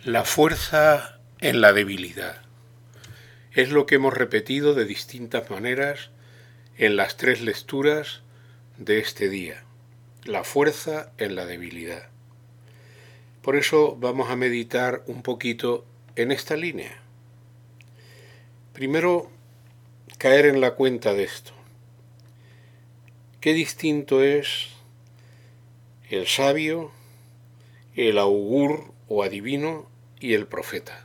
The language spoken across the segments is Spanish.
La fuerza en la debilidad. Es lo que hemos repetido de distintas maneras en las tres lecturas de este día. La fuerza en la debilidad. Por eso vamos a meditar un poquito en esta línea. Primero, caer en la cuenta de esto. Qué distinto es el sabio, el augur o adivino y el profeta.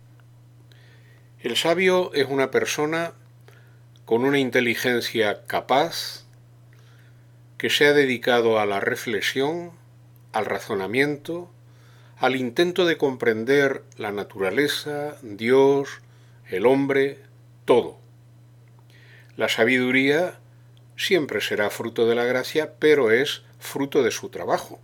El sabio es una persona con una inteligencia capaz que se ha dedicado a la reflexión, al razonamiento, al intento de comprender la naturaleza, Dios, el hombre, todo. La sabiduría siempre será fruto de la gracia, pero es fruto de su trabajo.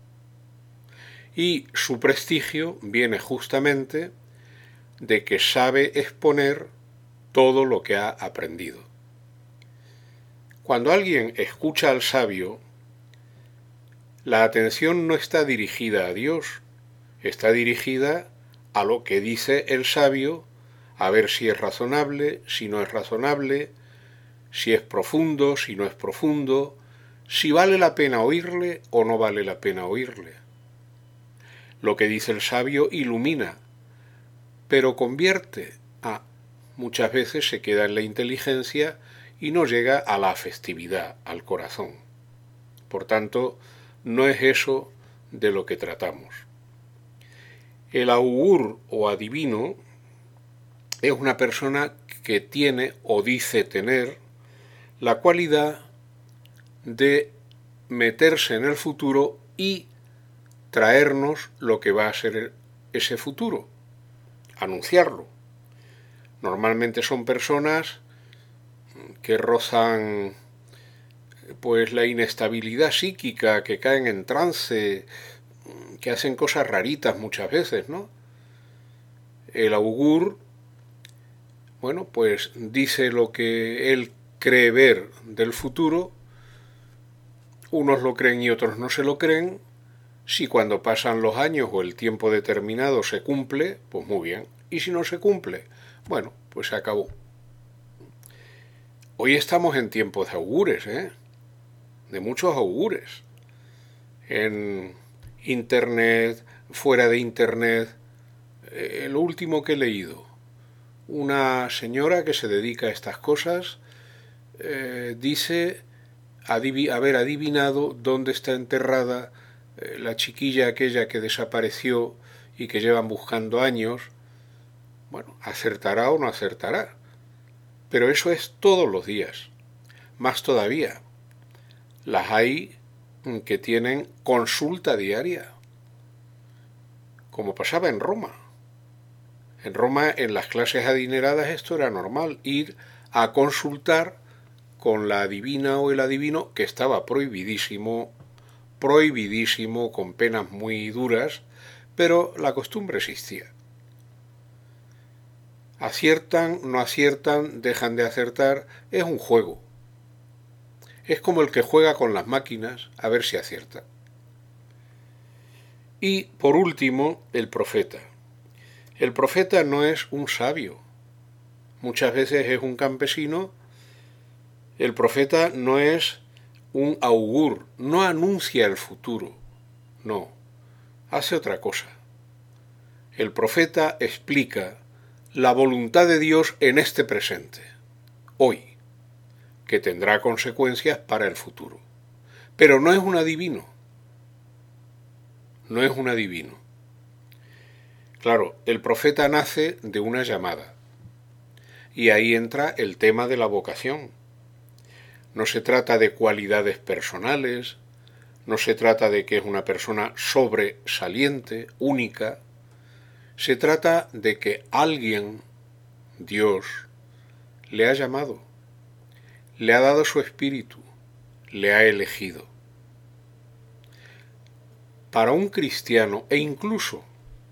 Y su prestigio viene justamente de que sabe exponer todo lo que ha aprendido. Cuando alguien escucha al sabio, la atención no está dirigida a Dios, está dirigida a lo que dice el sabio, a ver si es razonable, si no es razonable, si es profundo, si no es profundo, si vale la pena oírle o no vale la pena oírle. Lo que dice el sabio ilumina, pero convierte. Muchas veces se queda en la inteligencia y no llega a la afectividad, al corazón. Por tanto, no es eso de lo que tratamos. El augur o adivino es una persona que tiene o dice tener la cualidad de meterse en el futuro y traernos lo que va a ser ese futuro, anunciarlo. Normalmente son personas que rozan pues la inestabilidad psíquica, que caen en trance, que hacen cosas raritas muchas veces, ¿no? El augur, bueno, pues dice lo que él cree ver del futuro, unos lo creen y otros no se lo creen. Si cuando pasan los años o el tiempo determinado se cumple, pues muy bien. Y si no se cumple, bueno, pues se acabó. Hoy estamos en tiempos de augures, de muchos augures. En internet, fuera de internet. Lo último que he leído, una señora que se dedica a estas cosas dice haber adivinado dónde está enterrada la chiquilla aquella que desapareció y que llevan buscando años. Bueno, acertará o no acertará, pero eso es todos los días. Más todavía, las hay que tienen consulta diaria, como pasaba en Roma. En Roma, en las clases adineradas, esto era normal, ir a consultar con la adivina o el adivino, que estaba prohibidísimo, con penas muy duras, pero la costumbre existía. Aciertan, no aciertan, dejan de acertar, es un juego. Es como el que juega con las máquinas a ver si acierta. Y, por último, el profeta. El profeta no es un sabio. Muchas veces es un campesino. El profeta no es un augur, no anuncia el futuro. No, hace otra cosa. El profeta explica la voluntad de Dios en este presente, hoy, que tendrá consecuencias para el futuro. Pero no es un adivino. No es un adivino. Claro, el profeta nace de una llamada. Y ahí entra el tema de la vocación. No se trata de cualidades personales, no se trata de que es una persona sobresaliente, única. Se trata de que alguien, Dios, le ha llamado, le ha dado su espíritu, le ha elegido. Para un cristiano e incluso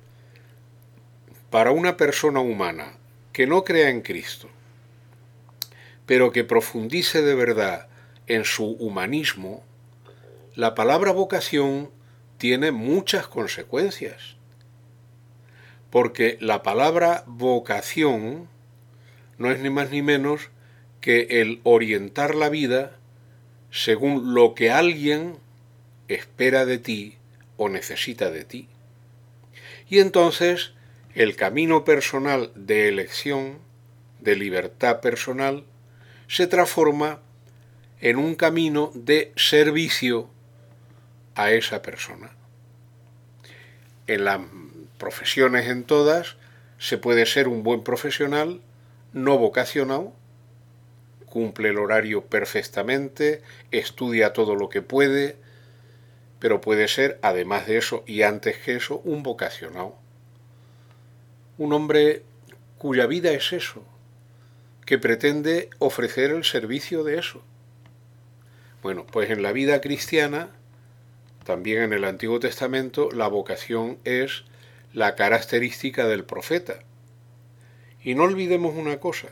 para una persona humana que no crea en Cristo, pero que profundice de verdad en su humanismo, la palabra vocación tiene muchas consecuencias. porque la palabra vocación no es ni más ni menos que el orientar la vida según lo que alguien espera de ti o necesita de ti. Y entonces el camino personal de elección, de libertad personal, se transforma en un camino de servicio a esa persona. En las profesiones, en todas, se puede ser un buen profesional no vocacionado, cumple el horario perfectamente, estudia todo lo que puede, pero puede ser, además de eso y antes que eso, un vocacionado. Un hombre cuya vida es eso, que pretende ofrecer el servicio de eso. Bueno, pues en la vida cristiana, también en el Antiguo Testamento, la vocación es la característica del profeta. Y no olvidemos una cosa.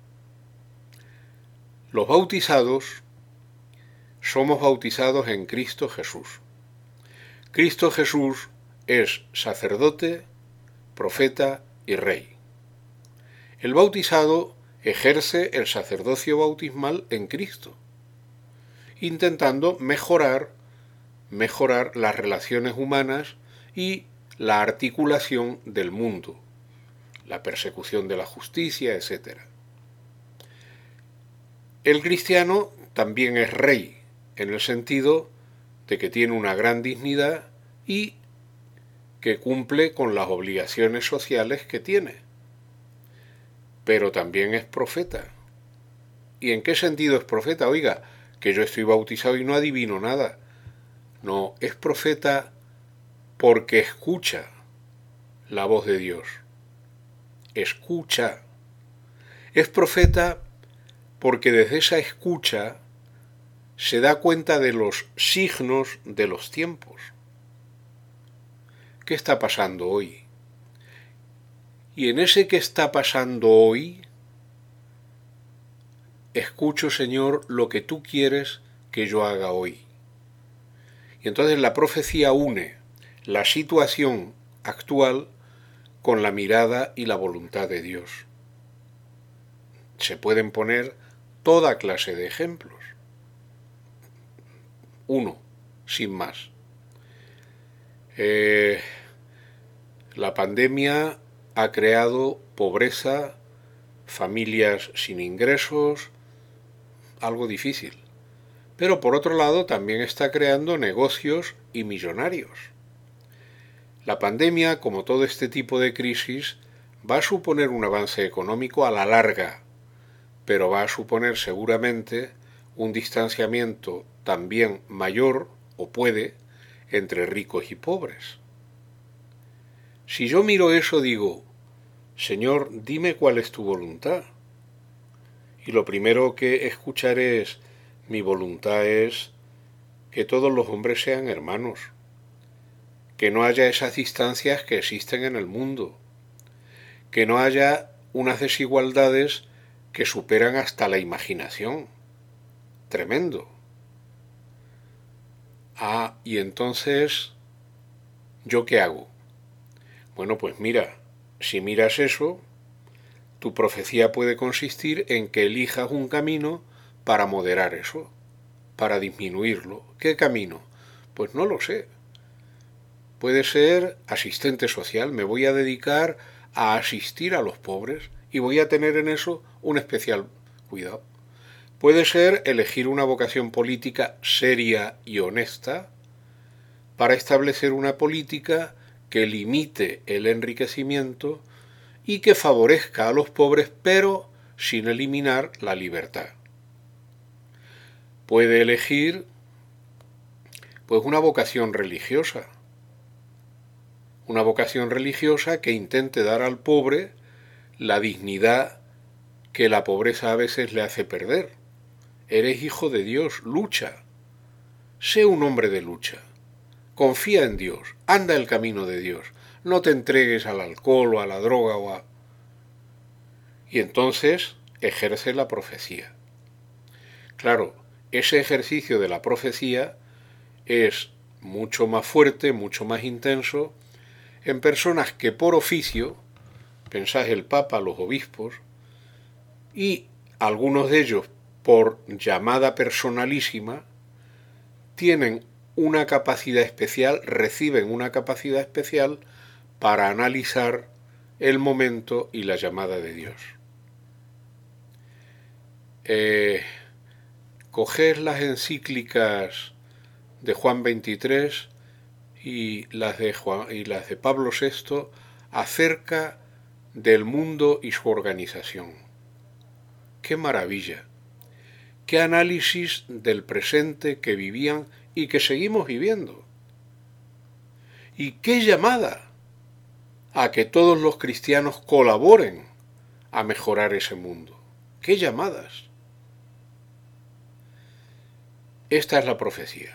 Los bautizados somos bautizados en Cristo Jesús. Cristo Jesús es sacerdote, profeta y rey. El bautizado ejerce el sacerdocio bautismal en Cristo, intentando mejorar las relaciones humanas y la articulación del mundo, la persecución de la justicia, etc. El cristiano también es rey, en el sentido de que tiene una gran dignidad y que cumple con las obligaciones sociales que tiene. Pero también es profeta. ¿Y en qué sentido es profeta? Oiga, que yo estoy bautizado y no adivino nada. No, es profeta porque escucha la voz de Dios. Escucha. Es profeta porque desde esa escucha se da cuenta de los signos de los tiempos. ¿Qué está pasando hoy? Y en ese que está pasando hoy, escucho, Señor, lo que tú quieres que yo haga hoy. Y entonces la profecía une la situación actual con la mirada y la voluntad de Dios. Se pueden poner toda clase de ejemplos. Uno, sin más. La pandemia ha creado pobreza, familias sin ingresos, algo difícil. Pero por otro lado también está creando negocios y millonarios. La pandemia, como todo este tipo de crisis, va a suponer un avance económico a la larga, pero va a suponer seguramente un distanciamiento también mayor, o puede, entre ricos y pobres. Si yo miro eso, digo, Señor, dime cuál es tu voluntad. Y lo primero que escucharé es, mi voluntad es que todos los hombres sean hermanos, que no haya esas distancias que existen en el mundo, que no haya unas desigualdades que superan hasta la imaginación. Tremendo. Y entonces, ¿yo qué hago? Bueno, pues mira, si miras eso, tu profecía puede consistir en que elijas un camino para moderar eso, para disminuirlo. ¿Qué camino? Pues no lo sé. Puede ser asistente social, me voy a dedicar a asistir a los pobres y voy a tener en eso un especial cuidado. Puede ser elegir una vocación política seria y honesta para establecer una política que limite el enriquecimiento y que favorezca a los pobres, pero sin eliminar la libertad. Puede elegir pues una vocación religiosa que intente dar al pobre la dignidad que la pobreza a veces le hace perder. Eres hijo de Dios, lucha. Sé un hombre de lucha. Confía en Dios, anda el camino de Dios. No te entregues al alcohol o a la droga Y entonces ejerce la profecía. Claro, ese ejercicio de la profecía es mucho más fuerte, mucho más intenso en personas que por oficio, pensáis el Papa, los obispos, y algunos de ellos por llamada personalísima, tienen una capacidad especial, reciben una capacidad especial para analizar el momento y la llamada de Dios. Coged las encíclicas de Juan XXIII y las de Pablo VI acerca del mundo y su organización. ¡Qué maravilla! ¡Qué análisis del presente que vivían y que seguimos viviendo! ¡Y qué llamada a que todos los cristianos colaboren a mejorar ese mundo! ¡Qué llamadas! Esta es la profecía.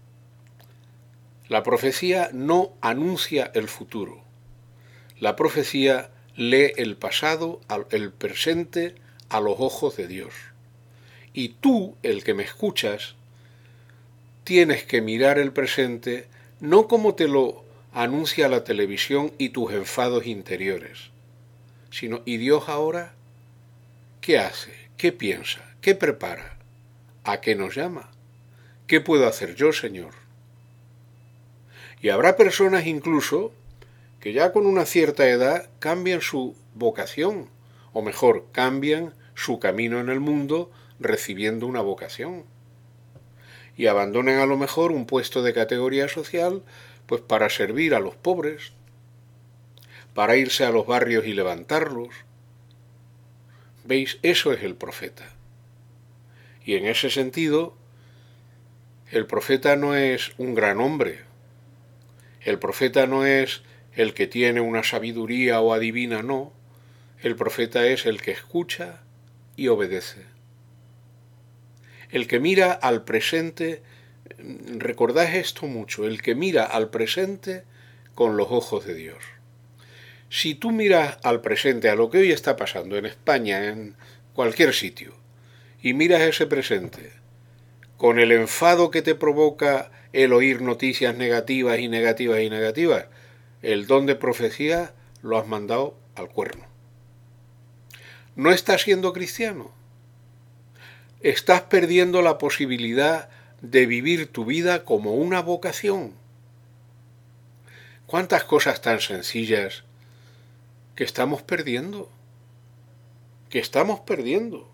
La profecía no anuncia el futuro. La profecía lee el pasado, el presente, a los ojos de Dios. Y tú, el que me escuchas, tienes que mirar el presente no como te lo anuncia la televisión y tus enfados interiores, sino, ¿y Dios ahora qué hace? ¿Qué piensa? ¿Qué prepara? ¿A qué nos llama? ¿Qué puedo hacer yo, Señor? Y habrá personas incluso que ya con una cierta edad cambian su vocación, o mejor, cambian su camino en el mundo recibiendo una vocación. Y abandonen a lo mejor un puesto de categoría social, pues para servir a los pobres, para irse a los barrios y levantarlos. ¿Veis? Eso es el profeta. Y en ese sentido, el profeta no es un gran hombre. El profeta no es el que tiene una sabiduría o adivina, no. El profeta es el que escucha y obedece. El que mira al presente, recordad esto mucho, el que mira al presente con los ojos de Dios. Si tú miras al presente, a lo que hoy está pasando en España, en cualquier sitio, y miras ese presente con el enfado que te provoca el oír noticias negativas y negativas y negativas, el don de profecía lo has mandado al cuerno. ¿No estás siendo cristiano? Estás perdiendo la posibilidad de vivir tu vida como una vocación. ¿Cuántas cosas tan sencillas que estamos perdiendo? Que estamos perdiendo.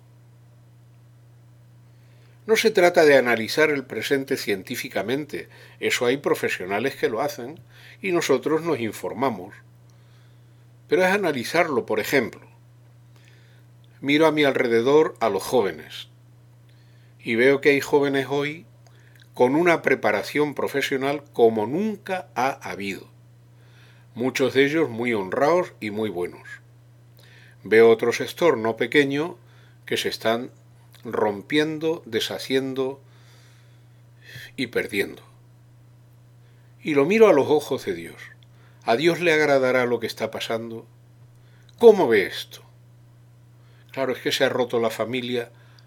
No se trata de analizar el presente científicamente, eso hay profesionales que lo hacen y nosotros nos informamos. Pero es analizarlo, por ejemplo. Miro a mi alrededor a los jóvenes y veo que hay jóvenes hoy con una preparación profesional como nunca ha habido. Muchos de ellos muy honrados y muy buenos. Veo otro sector no pequeño que se están rompiendo, deshaciendo y perdiendo. Y lo miro a los ojos de Dios. ¿A Dios le agradará lo que está pasando? ¿Cómo ve esto? Claro, es que se ha roto la familia.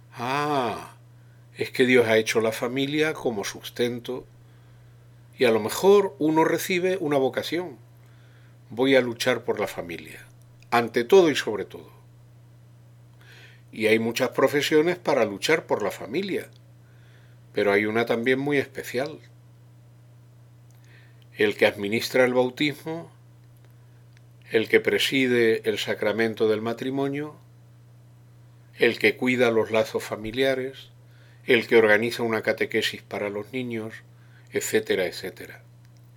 Es que Dios ha hecho la familia como sustento. Y a lo mejor uno recibe una vocación. Voy a luchar por la familia, ante todo y sobre todo. Y hay muchas profesiones para luchar por la familia, pero hay una también muy especial. El que administra el bautismo, el que preside el sacramento del matrimonio, el que cuida los lazos familiares, el que organiza una catequesis para los niños, etcétera, etcétera.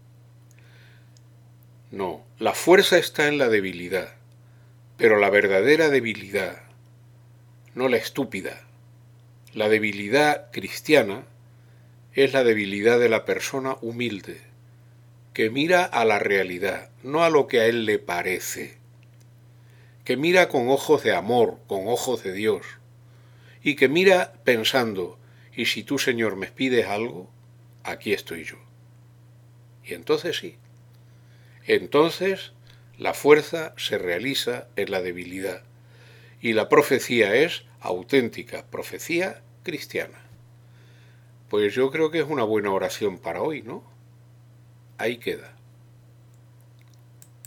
No, la fuerza está en la debilidad, pero la verdadera debilidad, no la estúpida. La debilidad cristiana es la debilidad de la persona humilde, que mira a la realidad, no a lo que a él le parece, que mira con ojos de amor, con ojos de Dios, y que mira pensando, y si tú, Señor, me pides algo, aquí estoy yo. Y entonces sí, entonces la fuerza se realiza en la debilidad, y la profecía es auténtica profecía cristiana. Pues yo creo que es una buena oración para hoy, ¿no? Ahí queda.